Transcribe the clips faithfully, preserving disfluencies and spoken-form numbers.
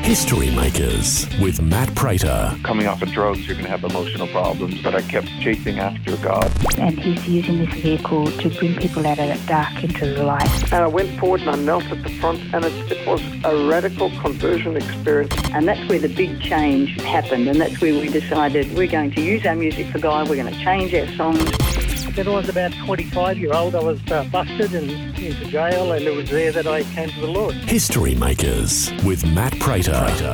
History Makers with Matt Prater. Coming off of drugs, you're going to have emotional problems, but I kept chasing after God. And he's using this vehicle to bring people out of that dark into the light. And I went forward and I knelt at the front, and it, it was a radical conversion experience. And that's where the big change happened, and that's where we decided we're going to use our music for God, we're going to change our songs. When I was about twenty-five year old, I was uh, busted and into jail, and it was there that I came to the Lord. History Makers with Matt Prater.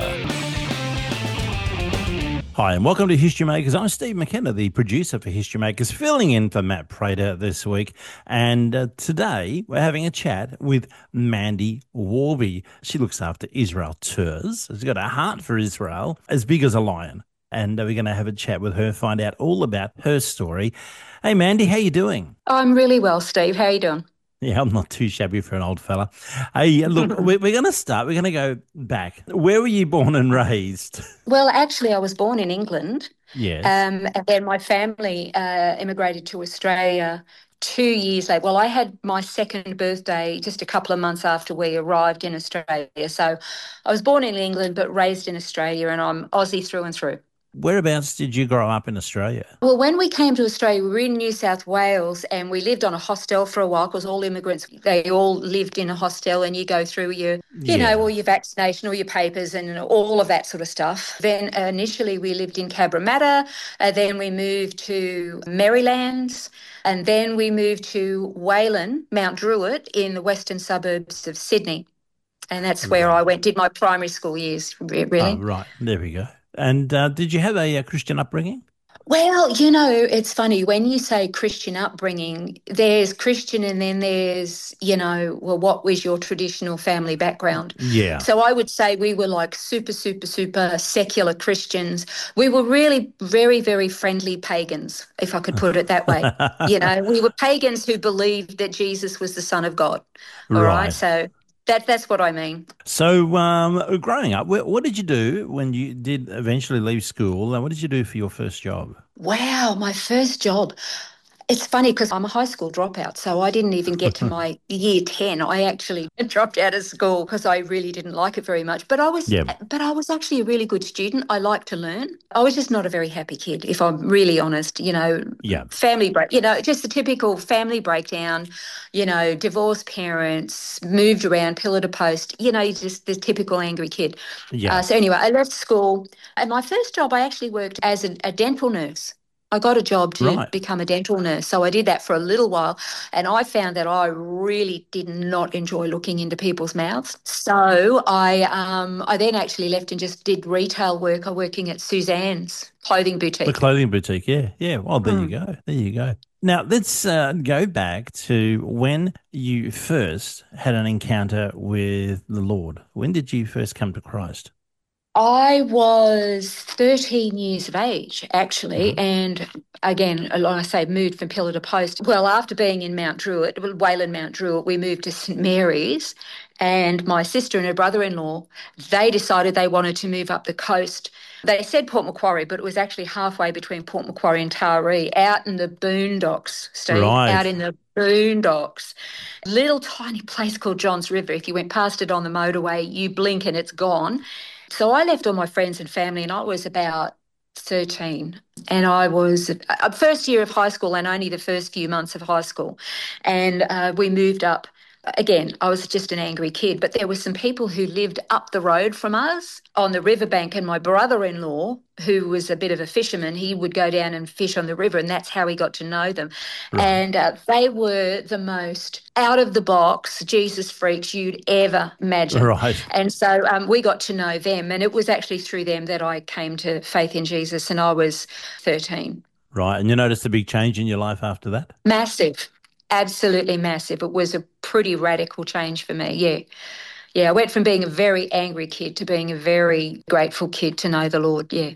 Hi, and welcome to History Makers. I'm Steve McKenna, the producer for History Makers, filling in for Matt Prater this week. And uh, today we're having a chat with Mandy Warby. She looks after Israel Tours. She's got a heart for Israel, as big as a lion. And uh, we're going to have a chat with her, find out all about her story. Hey, Mandy, how you doing? I'm really well, Steve. How are you doing? Yeah, I'm not too shabby for an old fella. Hey, look, we're, we're going to start. We're going to go back. Where were you born and raised? Well, actually, I was born in England. Yes. Um, and then my family uh, immigrated to Australia two years later. Well, I had my second birthday just a couple of months after we arrived in Australia. So I was born in England but raised in Australia, and I'm Aussie through and through. Whereabouts did you grow up in Australia? Well, when we came to Australia, we were in New South Wales, and we lived on a hostel for a while because all immigrants, they all lived in a hostel, and you go through your, you Yeah. know, all your vaccination, all your papers and all of that sort of stuff. Then uh, initially we lived in Cabramatta, uh, then we moved to Marylands, and then we moved to Wayland, Mount Druitt, in the western suburbs of Sydney. And that's where Right. I went, did my primary school years, re- really. Oh, right. There we go. And uh, did you have a, uh Christian upbringing? Well, you know, it's funny when you say Christian upbringing, there's Christian and then there's, you know, well, what was your traditional family background? Yeah. So I would say we were like super, super, super secular Christians. We were really very, very friendly pagans, if I could put it that way. You know, we were pagans who believed that Jesus was the Son of God. All right. Right. So that that's what I mean. So um, growing up, wh- what did you do when you did eventually leave school? And what did you do for your first job? Wow, my first job. It's funny because I'm a high school dropout, so I didn't even get to my year ten. I actually dropped out of school because I really didn't like it very much. But I was, Yeah. but I was actually a really good student. I liked to learn. I was just not a very happy kid, if I'm really honest. You know, Yeah. family break. You know, just the typical family breakdown. You know, divorced parents, moved around, pillar to post. You know, just the typical angry kid. Yeah. Uh, so anyway, I left school, and my first job, I actually worked as a, a dental nurse. I got a job to Right. become a dental nurse. So I did that for a little while, and I found that I really did not enjoy looking into people's mouths. So I um, I then actually left and just did retail work. I'm working at Suzanne's clothing boutique. The clothing boutique, yeah. Yeah, well, there you go. There you go. Now, let's uh, go back to when you first had an encounter with the Lord. When did you first come to Christ? I was thirteen years of age, actually, Mhm. and again, like I say, moved from pillar to post. Well, after being in Mount Druitt, well, Wayland Mount Druitt, we moved to St Mary's, and my sister and her brother-in-law, they decided they wanted to move up the coast. They said Port Macquarie, but it was actually halfway between Port Macquarie and Taree, out in the boondocks, Steve, Right. out in the boondocks. Little tiny place called Johns River. If you went past it on the motorway, you blink and it's gone. So I left all my friends and family, and I was about thirteen. And I was uh, first year of high school and only the first few months of high school. And uh, we moved up. Again, I was just an angry kid, but there were some people who lived up the road from us on the riverbank, and my brother-in-law, who was a bit of a fisherman, he would go down and fish on the river, and that's how he got to know them. Right. And uh, they were the most out-of-the-box Jesus freaks you'd ever imagine. Right. And so um, we got to know them, and it was actually through them that I came to faith in Jesus, and I was thirteen. Right. And you noticed a big change in your life after that? Massive. Absolutely massive. It was a pretty radical change for me, yeah. Yeah, I went from being a very angry kid to being a very grateful kid to know the Lord, yeah.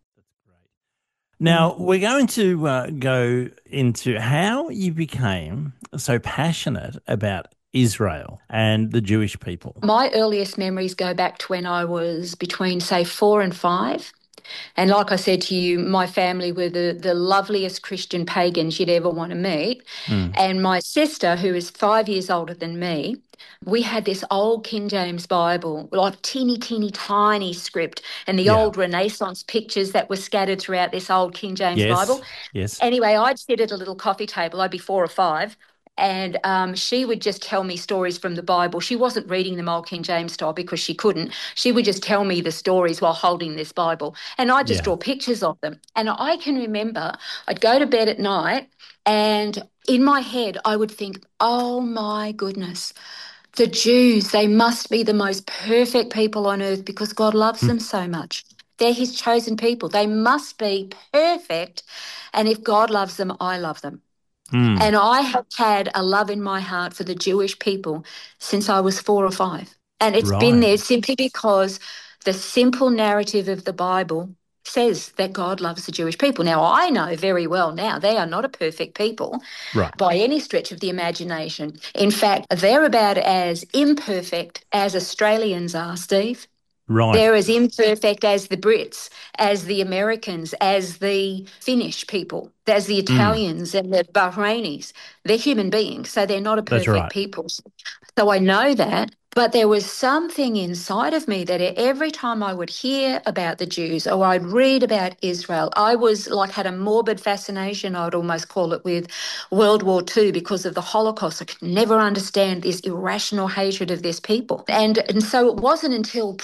Now, we're going to uh, go into how you became so passionate about Israel and the Jewish people. My earliest memories go back to when I was between, say, four and five. And like I said to you, my family were the, the loveliest Christian pagans you'd ever want to meet. Mm. And my sister, who is five years older than me, We had this old King James Bible, like teeny, teeny, tiny script, and the Yeah. old Renaissance pictures that were scattered throughout this old King James Yes. Bible. Yes. Anyway, I'd sit at a little coffee table. I'd be four or five. And um, she would just tell me stories from the Bible. She wasn't reading them old King James style because she couldn't. She would just tell me the stories while holding this Bible. And I'd just Yeah. draw pictures of them. And I can remember I'd go to bed at night and in my head I would think, oh my goodness, the Jews, they must be the most perfect people on earth because God loves them so much. They're his chosen people. They must be perfect. And if God loves them, I love them. Mm. And I have had a love in my heart for the Jewish people since I was four or five. And it's been Right. there simply because the simple narrative of the Bible says that God loves the Jewish people. Now, I know very well now they are not a perfect people Right. by any stretch of the imagination. In fact, they're about as imperfect as Australians are, Steve. Right. They're as imperfect as the Brits, as the Americans, as the Finnish people, as the Italians and the Bahrainis. They're human beings, so they're not a That's perfect right. people. So I know that. But there was something inside of me that every time I would hear about the Jews or I'd read about Israel, I was like had a morbid fascination, I would almost call it, with World War Two because of the Holocaust. I could never understand this irrational hatred of this people. And, and so it wasn't until,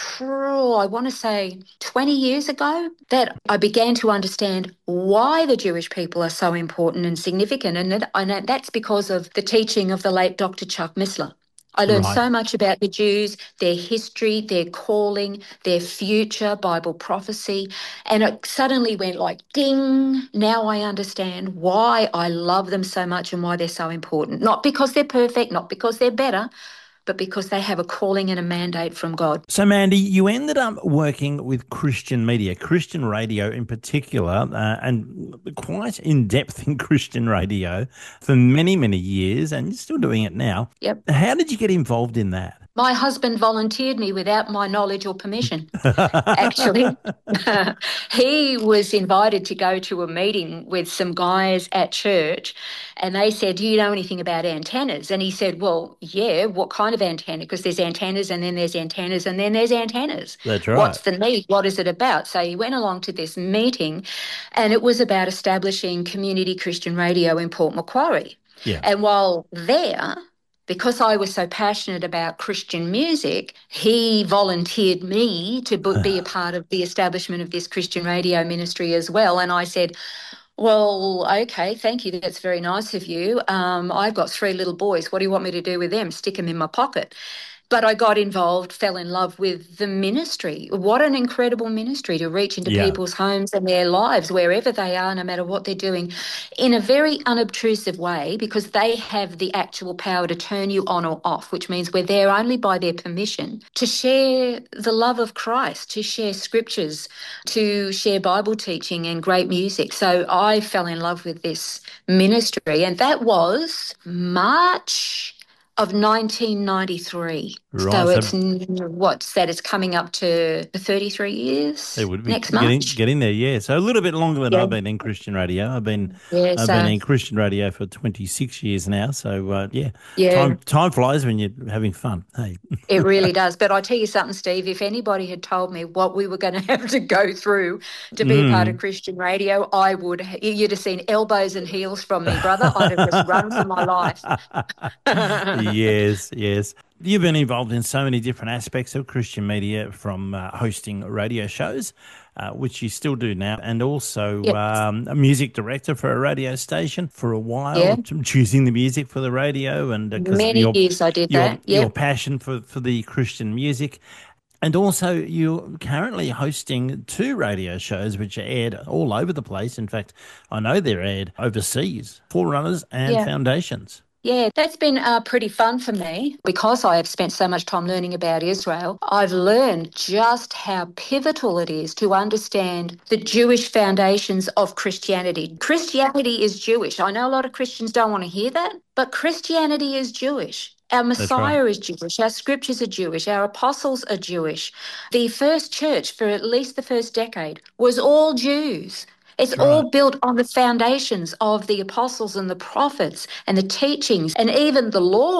I want to say, twenty years ago that I began to understand why the Jewish people are so important and significant. And, that, and that's because of the teaching of the late Doctor Chuck Missler. I learned Right. so much about the Jews, their history, their calling, their future, Bible prophecy. And it suddenly went like, ding, now I understand why I love them so much and why they're so important. Not because they're perfect, not because they're better, but because they have a calling and a mandate from God. So, Mandy, you ended up working with Christian media, Christian radio in particular, uh, and quite in-depth in Christian radio for many, many years, and you're still doing it now. Yep. How did you get involved in that? My husband volunteered me without my knowledge or permission, actually. He was invited to go to a meeting with some guys at church, and they said, do you know anything about antennas? And he said, well, yeah, what kind of antenna? Because there's antennas and then there's antennas and then there's antennas. That's right. What's the need? What is it about? So he went along to this meeting, and it was about establishing community Christian radio in Port Macquarie. Yeah. And while there, because I was so passionate about Christian music, he volunteered me to be a part of the establishment of this Christian radio ministry as well. And I said, well, okay, thank you. That's very nice of you. Um, I've got three little boys. What do you want me to do with them? Stick them in my pocket. But I got involved, fell in love with the ministry. What an incredible ministry to reach into Yeah. people's homes and their lives, wherever they are, no matter what they're doing, in a very unobtrusive way, because they have the actual power to turn you on or off, which means we're there only by their permission to share the love of Christ, to share scriptures, to share Bible teaching and great music. So I fell in love with this ministry, and that was March of nineteen ninety-three. Right, So so- it's, n- what's that? It's coming up to thirty-three years It would be next getting, March. getting there, yeah. So a little bit longer than Yeah. I've been in Christian radio. I've been Yeah, I've so- been in Christian radio for twenty-six years now. So uh, yeah, Yeah. time time flies when you're having fun. Hey, It really does. But I tell you something, Steve, if anybody had told me what we were going to have to go through to be a part Mm. of Christian radio, I would, you'd have seen elbows and heels from me, brother. I'd have just run for my life. yes, yes. You've been involved in so many different aspects of Christian media, from uh, hosting radio shows, uh, which you still do now, and also Yep. um, a music director for a radio station for a while, Yeah. t- choosing the music for the radio, and uh, 'cause of Many your, years I did your, that. your Yep. passion for, for the Christian music. And also, you're currently hosting two radio shows which are aired all over the place. In fact, I know they're aired overseas, Forerunners and Yeah. Foundations. Yeah, that's been uh, pretty fun for me because I have spent so much time learning about Israel. I've learned just how pivotal it is to understand the Jewish foundations of Christianity. Christianity is Jewish. I know a lot of Christians don't want to hear that, but Christianity is Jewish. Our Messiah is Jewish. Our scriptures are Jewish. Our apostles are Jewish. The first church, for at least the first decade, was all Jews. It's That's all right. built on the foundations of the apostles and the prophets and the teachings, and even the law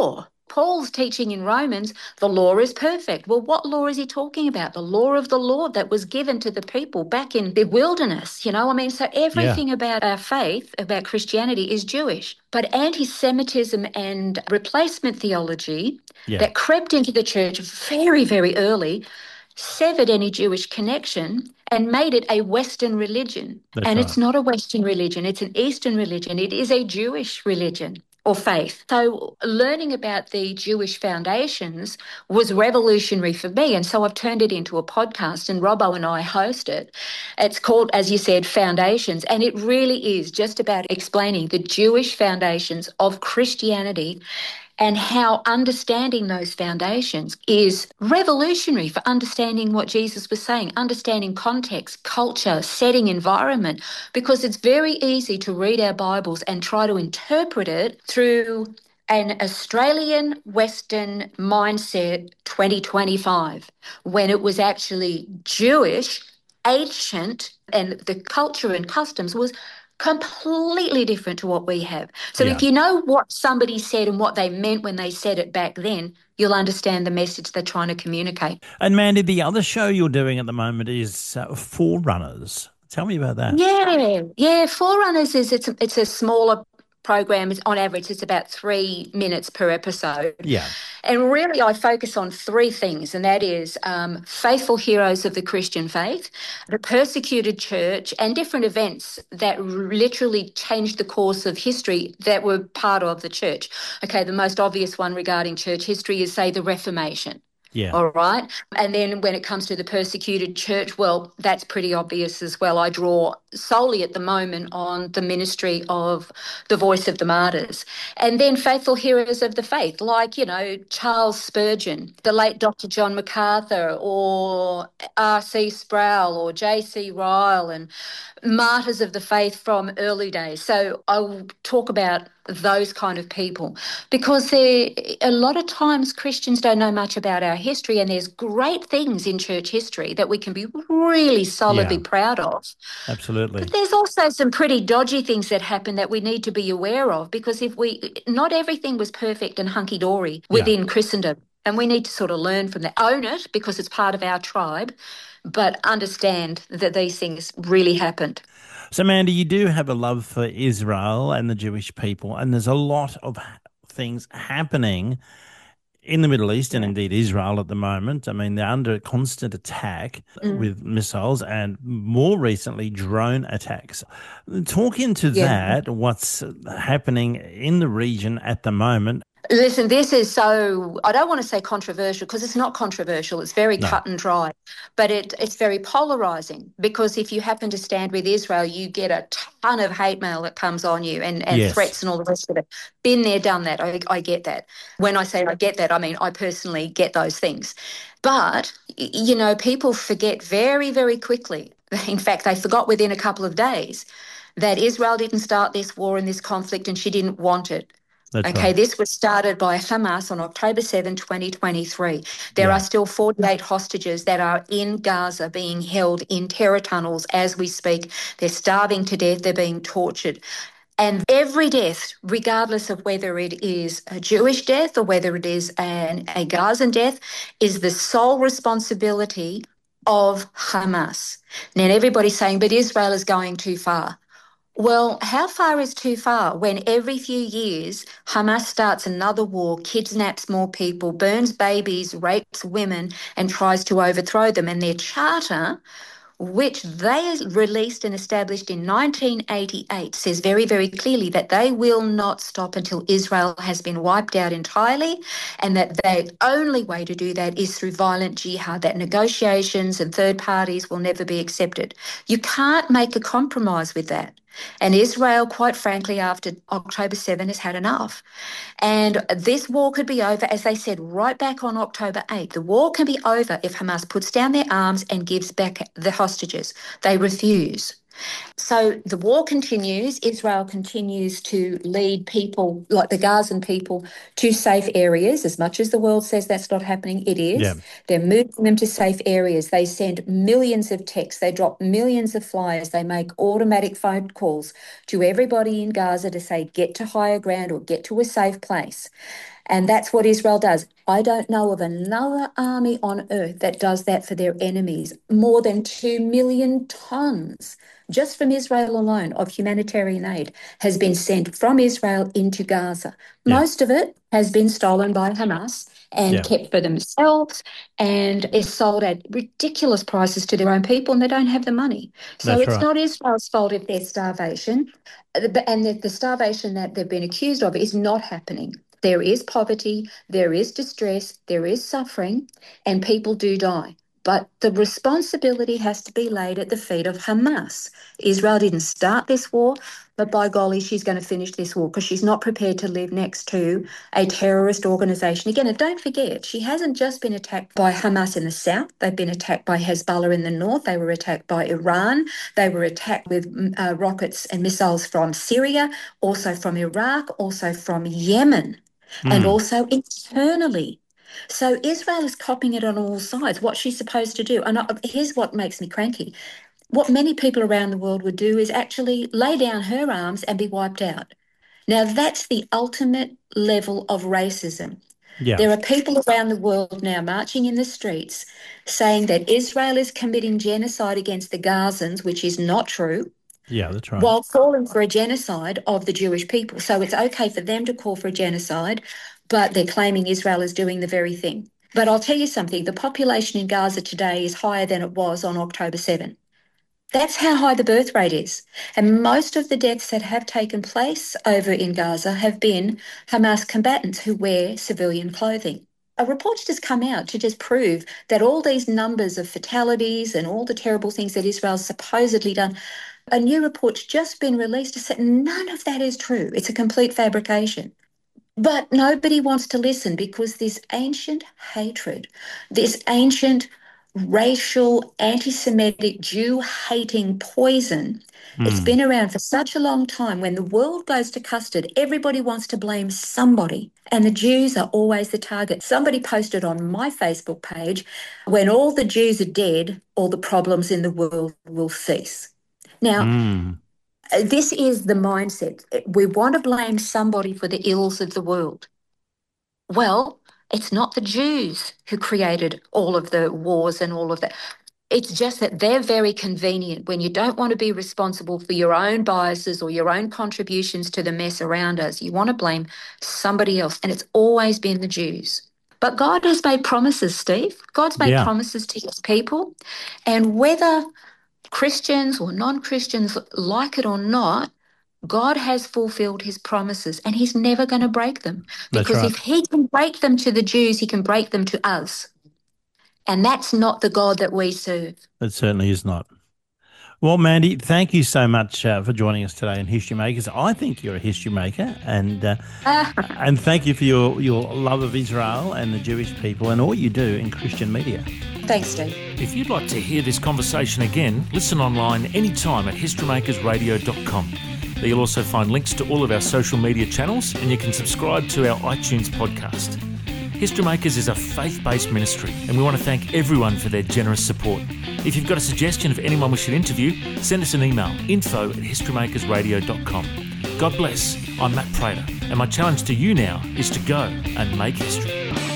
Paul's teaching in Romans, the law is perfect. Well, what law is he talking about? The law of the Lord that was given to the people back in the wilderness, you know? I mean, so everything yeah. about our faith, about Christianity is Jewish. But anti-Semitism and replacement theology yeah. that crept into the church very, very early severed any Jewish connection and made it a Western religion. That's and right. It's not a Western religion. It's an Eastern religion. It is a Jewish religion or faith. So learning about the Jewish foundations was revolutionary for me. And so I've turned it into a podcast, and Robbo and I host it. It's called, as you said, Foundations. And it really is just about explaining the Jewish foundations of Christianity and how understanding those foundations is revolutionary for understanding what Jesus was saying, understanding context, culture, setting, environment, because it's very easy to read our Bibles and try to interpret it through an Australian Western mindset twenty twenty-five, when it was actually Jewish, ancient, and the culture and customs was completely different to what we have. So yeah. if you know what somebody said and what they meant when they said it back then, you'll understand the message they're trying to communicate. And Mandy, the other show you're doing at the moment is uh, Forerunners. Tell me about that. Yeah, yeah. Forerunners is it's a, it's a smaller program. On average, it's about three minutes per episode. Yeah. And really, I focus on three things, and that is um, faithful heroes of the Christian faith, the persecuted church, and different events that literally changed the course of history that were part of the church. Okay, the most obvious one regarding church history is, say, the Reformation. Yeah. All right. And then when it comes to the persecuted church, well, that's pretty obvious as well. I draw solely at the moment on the ministry of the Voice of the Martyrs. And then faithful heroes of the faith, like, you know, Charles Spurgeon, the late Doctor John MacArthur, or R C Sproul, or J C Ryle, and martyrs of the faith from early days. So I'll talk about those kind of people, because they, a lot of times Christians don't know much about our history, and there's great things in church history that we can be really solidly yeah. proud of. Absolutely. But there's also some pretty dodgy things that happen that we need to be aware of, because if we, not everything was perfect and hunky-dory within yeah. Christendom, and we need to sort of learn from that, own it because it's part of our tribe, but understand that these things really happened. So, Mandy, you do have a love for Israel and the Jewish people, and there's a lot of things happening in the Middle East and indeed Israel at the moment. I mean, they're under constant attack mm. with missiles and more recently drone attacks. Talk into yeah. that, what's happening in the region at the moment. Listen, this is so, I don't want to say controversial, because it's not controversial. It's very no. cut and dry, but it, it's very polarising, because if you happen to stand with Israel, you get a ton of hate mail that comes on you, and, and yes. threats and all the rest of it. Been there, done that. I, I get that. When I say I get that, I mean I personally get those things. But, you know, people forget very, very quickly. In fact, they forgot within a couple of days that Israel didn't start this war and this conflict, and she didn't want it. That's okay, right. This was started by Hamas on October seventh, twenty twenty-three. There yeah. are still forty-eight hostages that are in Gaza being held in terror tunnels as we speak. They're starving to death. They're being tortured. And every death, regardless of whether it is a Jewish death or whether it is an, a Gazan death, is the sole responsibility of Hamas. Now, everybody's saying, but Israel is going too far. Well, how far is too far when every few years Hamas starts another war, kidnaps more people, burns babies, rapes women, and tries to overthrow them? And their charter, which they released and established in nineteen eighty-eight, says very, very clearly that they will not stop until Israel has been wiped out entirely, and that the only way to do that is through violent jihad, that negotiations and third parties will never be accepted. You can't make a compromise with that. And Israel, quite frankly, after October seventh, has had enough. And this war could be over, as they said, right back on October eighth. The war can be over if Hamas puts down their arms and gives back the hostages. They refuse. So the war continues. Israel continues to lead people, like the Gazan people, to safe areas. As much as the world says that's not happening, it is. Yeah. They're moving them to safe areas. They send millions of texts. They drop millions of flyers. They make automatic phone calls to everybody in Gaza to say, get to higher ground or get to a safe place. And that's what Israel does. I don't know of another army on earth that does that for their enemies. More than two million tons, just from Israel alone, of humanitarian aid has been sent from Israel into Gaza. Yeah. Most of it has been stolen by Hamas and Yeah. kept for themselves and is sold at ridiculous prices to their own people, and they don't have the money. So That's it's right. not Israel's fault if there's starvation. And the, the starvation that they've been accused of is not happening. There is poverty, there is distress, there is suffering, and people do die. But the responsibility has to be laid at the feet of Hamas. Israel didn't start this war, but by golly, she's going to finish this war because she's not prepared to live next to a terrorist organisation. Again, and don't forget, she hasn't just been attacked by Hamas in the south. They've been attacked by Hezbollah in the north. They were attacked by Iran. They were attacked with uh, rockets and missiles from Syria, also from Iraq, also from Yemen, mm. and also internally. So Israel is copying it on all sides, what she's supposed to do. And here's what makes me cranky. What many people around the world would do is actually lay down her arms and be wiped out. Now, that's the ultimate level of racism. Yeah. There are people around the world now marching in the streets saying that Israel is committing genocide against the Gazans, which is not true. Yeah, that's right. While calling for a genocide of the Jewish people. So it's okay for them to call for a genocide, but they're claiming Israel is doing the very thing. But I'll tell you something, the population in Gaza today is higher than it was on October seventh. That's how high the birth rate is. And most of the deaths that have taken place over in Gaza have been Hamas combatants who wear civilian clothing. A report's just come out to just prove that all these numbers of fatalities and all the terrible things that Israel's supposedly done, a new report's just been released to say none of that is true. It's a complete fabrication. But nobody wants to listen because this ancient hatred, this ancient racial, anti-Semitic, Jew-hating poison, mm. it's been around for such a long time. When the world goes to custard, everybody wants to blame somebody, and the Jews are always the target. Somebody posted on my Facebook page, when all the Jews are dead, all the problems in the world will cease. Now, mm. this is the mindset. We want to blame somebody for the ills of the world. Well, it's not the Jews who created all of the wars and all of that. It's just that they're very convenient when you don't want to be responsible for your own biases or your own contributions to the mess around us. You want to blame somebody else, and it's always been the Jews. But God has made promises, Steve. God's made yeah. promises to his people, and whether Christians or non-Christians like it or not, God has fulfilled his promises, and he's never going to break them. Because right. if he can break them to the Jews, he can break them to us. And that's not the God that we serve. It certainly is not. Well, Mandy, thank you so much uh, for joining us today in History Makers. I think you're a history maker, and uh, and thank you for your, your love of Israel and the Jewish people and all you do in Christian media. Thanks, Steve. If you'd like to hear this conversation again, listen online anytime at history makers radio dot com. There you'll also find links to all of our social media channels, and you can subscribe to our iTunes podcast. History Makers is a faith-based ministry, and we want to thank everyone for their generous support. If you've got a suggestion of anyone we should interview, send us an email, info at history makers radio dot com. God bless. I'm Matt Prater, and my challenge to you now is to go and make history.